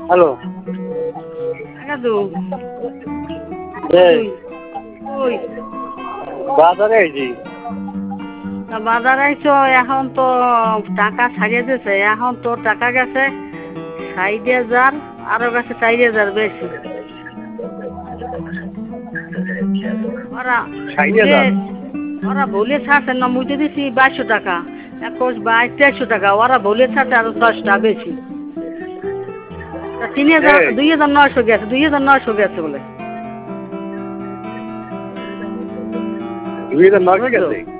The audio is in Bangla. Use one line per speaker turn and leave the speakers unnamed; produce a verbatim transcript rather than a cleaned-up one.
হ্যালো
দাদু
এই
ওই
বাজারে আইছি।
বাজার আইছো, এখন তো টাকা ছাড়িয়ে দিয়েছে, এখন তো টাকা গেছে ষাট হাজার, আরো গেছে চার হাজার বেশি। ওরা
ষাট
ভুলে
হাজার
ওরা ভুলে ছাড়ছে না, মুই দিছি বাইশশো টাকা, একুশ বাইশ তেইশশো টাকা, ওরা ভুলে ছাড়ছে আরো দশটা বেশি। তা তিন হাজার
এই
দুই হাজার নয়শো গেছে, দুই হাজার নয়শো গেছে বলে।
দুই হাজার নয়শো
বুঝছো?
গেছে।